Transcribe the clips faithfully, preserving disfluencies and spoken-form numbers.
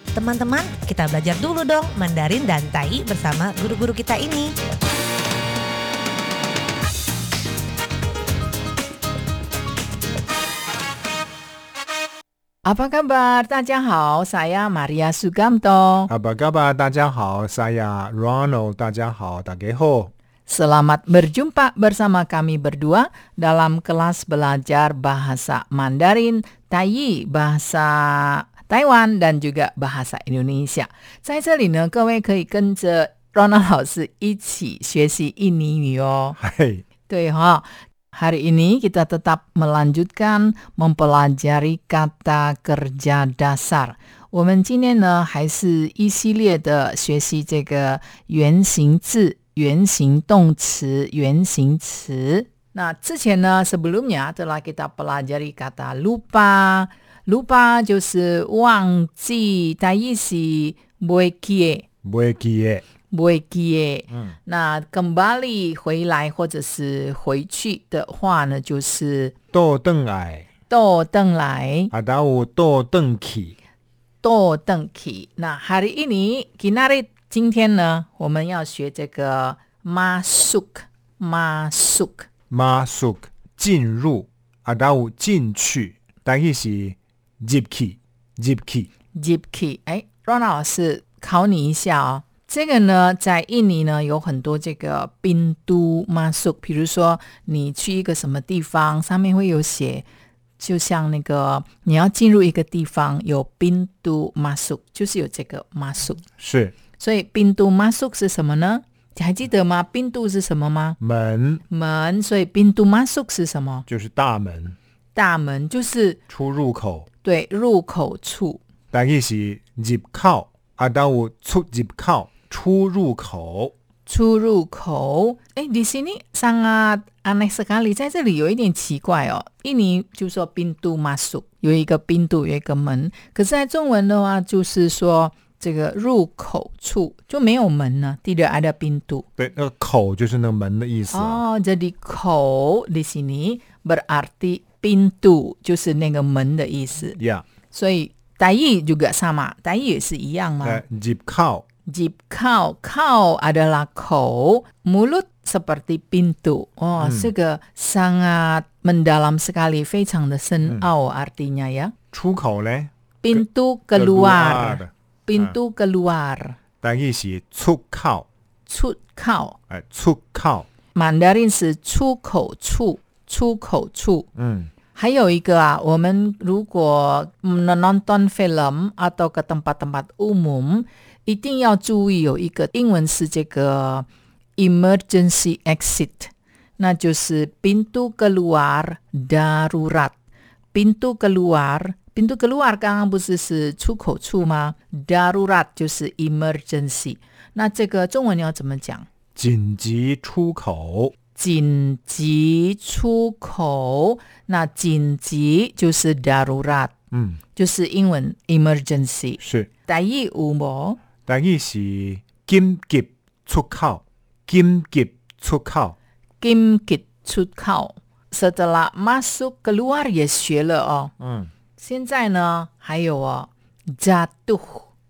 Teman-teman, kita belajar dulu dong Mandarin dan Tai bersama guru-guru kita ini. Apa kabar? 大家好, saya Maria Sukamto. Apa kabar? 大家好, saya Ronald. 大家好, 大家好. Selamat berjumpa bersama kami berdua dalam kelas belajar bahasa Mandarin, Tai, bahasa Taiwan dan juga bahasa Indonesia. 在这里呢，各位可以跟着 Ronald 老师一起学习印尼语哦。 Hai. 对哈、哦。Hari ini kita tetap melanjutkan mempelajari kata kerja dasar. 我们今天呢还是一系列的学习这个原形字、原形动词、原形词。那之前呢 sebelumnya telah kita pelajari kata lupa。lupa 就是忘记，它意思不会记， 不会记。 不会记、 嗯、 那kembali回来或者是回去的话呢，就是倒转来， 倒转来， 啊，还有倒转去， 倒转去。那 hari ini kinari 今天呢，我们要学这个 masuk masuk masuk 进入，啊，还有进去，但是是入去入去入去。哎 Ronald 老师考你一下哦。这个呢，在印尼呢有很多这个宾都 masuk， 比如说你去一个什么地方，上面会有写，就像那个你要进入一个地方有宾都 masuk， 就是有这个 masuk。 是， 所以宾都 masuk 是什么呢？你还记得吗？宾都是什么吗？ 门门，所以宾都 masuk 是什么？ 就是大门， 大门就是出入口， 对，入口处。 但是是入口，啊，还有出入口。出入口， 出入口。哎，di sini sangat aneh sekali， 在这里有一点奇怪哦。印尼就说 pintu masuk， 有一个 pintu， 有一个门，可是在中文的话就是说这个入口处就没有门呢， tidak ada pintu。 对，那个口就是那个门的意思、啊、 哦，jadi 口 di sini berarti pintu， 就是那个门的意思。 yeah. 所以台语 juga sama， 台语也是一样吗？ 入口 Jib kau, kau adalah kau, mulut seperti pintu. Oh, 这个 sangat mendalam sekali, 非常的深奥 artinya ya. 出口呢 Pintu keluar, pintu keluar. 台语是出口， 出口， 哎，出口。 Mandarin 是出口处，出口处。 嗯。 还有一个啊，我们如果 menonton film atau ke tempat-tempat umum， 一定要注意有一个英文是这个 emergency exit， 那就是 pintu keluar darurat。 pintu keluar pintu keluar 刚刚不是是出口处吗？ darurat 就是 emergency， 那这个中文你要怎么讲？ 紧急出口。 紧急出口，那紧急就是 darurat， 嗯， 就是英文 emergency。 是。 台语有没？ 台语是紧急出口，紧急出口， 紧急出口。Setelah masuk keluar 也学了哦。 嗯， 现在呢还有哦 jatuh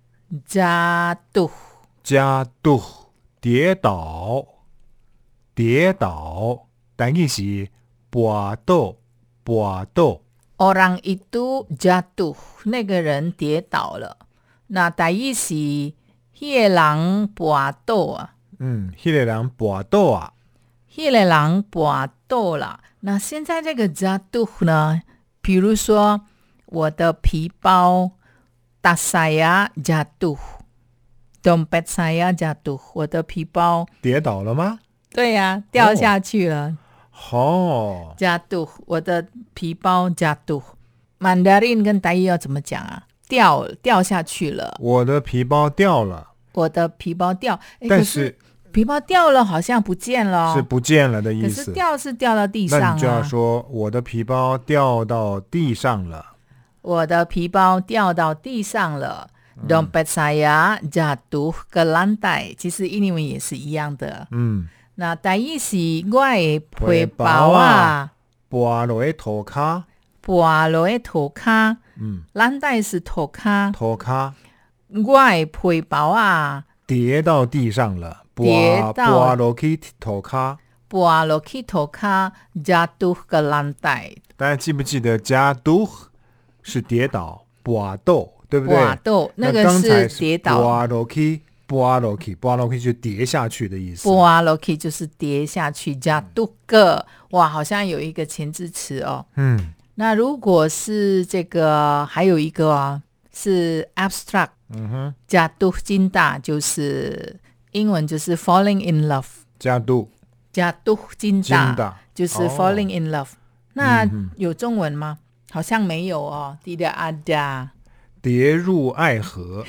jatuh jatuh 跌倒。跌倒，台语是跌倒，跌倒。 Orang itu jatuh， 那个人跌倒了。那台语是那个人跌倒啊。 嗯，那个人跌倒啊。 那个人跌倒了。那现在这个 jatuh 呢？比如说我的皮包 tas saya jatuh，dompet saya jatuh， 我的皮包跌倒了吗？ 对呀、啊，掉下去了。 哦， jatuh， 我的皮包 jatuh。 Mandarin 跟台语要怎么讲啊？掉掉下去了。 我的皮包掉了。 我的皮包掉， 但是， 是皮包掉了好像不见了、哦、 是不见了的意思。 可是掉是掉到地上、啊、 那你就要说我的皮包掉到地上了。 我的皮包掉到地上了。Dompet saya jatuh ke lantai， 其实印尼文也是一样的。 嗯， 那台语是我的皮包啊跌落去涂骹， 跌落去涂骹。 嗯， lantai是涂骹， 涂骹。 我的背包啊跌到地上了， 跌到跌落去头卡。 跌落去涂骹 jatuh ke lantai， 大家记不记得加都是跌倒，跌倒，对不对？ 跌倒那个刚才是跌倒， 跌落去，跌落去，跌落去就跌下去的意思。 跌落去就是跌下去 jatuh ke， 哇，好像有一个前置词哦。 嗯， 那如果是这个还有一个啊，是 abstract， 嗯哼， jatuh cinta 就是英文就是 falling in love， 加都 jatuh cinta 金的就是 falling in love，那有中文吗？好像没有哦，tidak ada。 跌入爱河。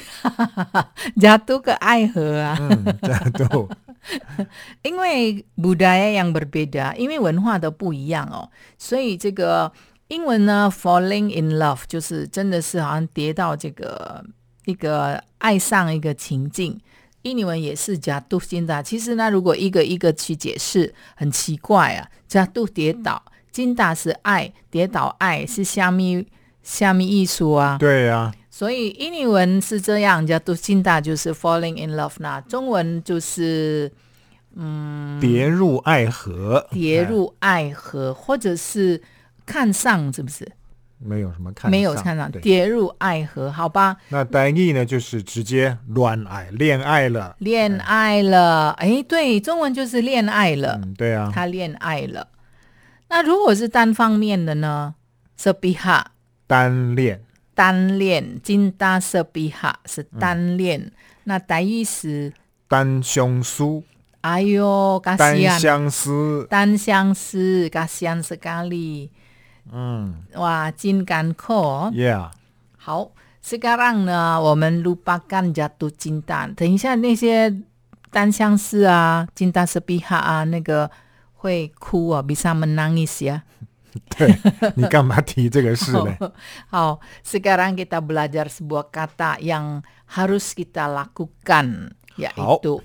jatuh ke爱河啊， 嗯，加都因为 budaya yang berbeda， 因为文化的不一样哦，所以这个英文呢 falling in love 就是真的是好像跌到这个一个爱上一个情境。印尼文也是 jatuh cinta， 其实呢如果一个一个去解释很奇怪啊， jatuh 跌倒，cinta 是爱，跌倒爱是虾米虾米艺术啊， 对呀、啊， 所以印尼文是这样，jatuh cinta 就是 falling in love， 那中文就是嗯跌入爱河， 跌入爱河，或者是看上，是不是？ 没有什么看上， 没有看上， 对， 跌入爱河，好吧？ 那台语呢，就是直接恋爱，恋爱了， 恋爱了，哎，对，中文就是恋爱了， 嗯，对啊， 他恋爱了。那如果是单方面的呢 ？sepihak 单恋， 单恋 ，cinta sepihak 是单恋。嗯、那台语是单相思， 哎呦， 单 kasihan 相思， 单相思 kasihan sekali。 嗯， 哇，真干苦哦。 Yeah， 好 sekarang 呢我们 lupakan jatuh cinta， 等一下那些单相思啊 cinta sepihak 啊那个会哭啊 bisa menangis ya。 对，你干嘛提这个事呢？ 好 sekarang kita belajar sebuah kata yang harus kita lakukan yaitu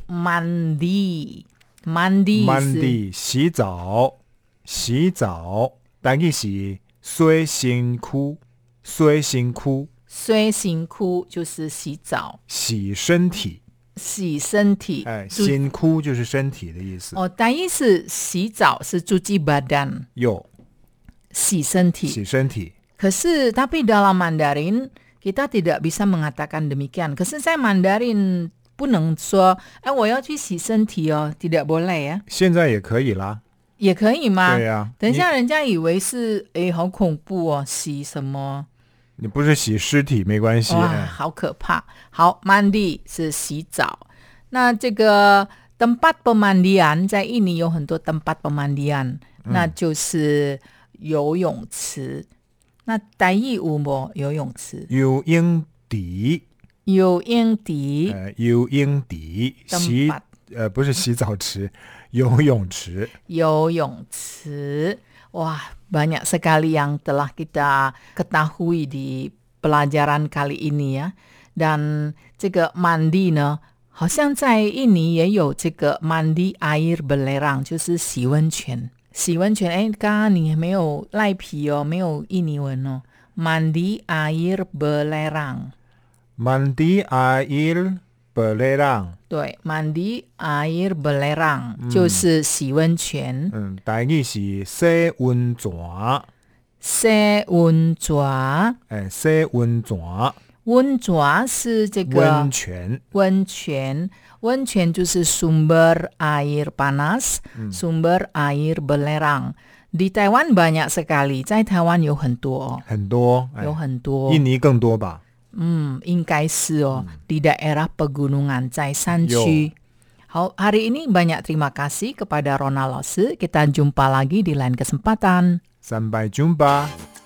mandi mandi mandi 洗澡，洗澡，台语是洗身躯，洗身躯， 洗身躯就是洗澡， 洗身体， 洗身体， 哎，身躯就是身体的意思。 哦，台语是洗澡是cuci badan， 有洗身体， 洗身体。 可是 tapi dalam Mandarin kita tidak bisa mengatakan demikian。可是，在 Mandarin 不能说，哎，我要去洗身体哦 ，tidak boleh 啊。 现在也可以啦。 也可以吗？ 对呀、啊， 等一下人家以为是哎，好恐怖哦，洗什么？ 你不是洗尸体没关系。 哇， 哎、 好可怕。好 ，mandi 是洗澡。那这个 tempat pemandian 在印尼有很多 tempat pemandian，、嗯、那就是游泳池。那台语有没游泳池？ 游泳池。 游泳池。 呃，游泳池。洗呃不是洗澡池。游泳池， 游泳池，哇，banyak sekali yang telah kita ketahui di pelajaran kali ini ya。dan 这个 mandi 呢，好像在印尼也有这个 mandi air belerang， 就是洗温泉。洗温泉，哎，刚刚你没有赖皮哦，没有印尼文哦。mandi air belerang。mandi air belerang， 对 ，mandi air belerang、嗯、就是洗温泉。 嗯，台语是洗温泉。 洗温泉， 哎，洗温泉。 温泉是这个温泉， 温泉，温泉就是 sumber air panas，、嗯、sumber air belerang。di 台湾 banyak sekali， 在台湾有很多、哦， 很多， 有很多， 印尼更多吧。 嗯，应该是哦、嗯、di daerah pegunungan 在山区。好， hari ini banyak terima kasih kepada Ronald Lose. Kita jumpa lagi di lain kesempatan. Sampai jumpa.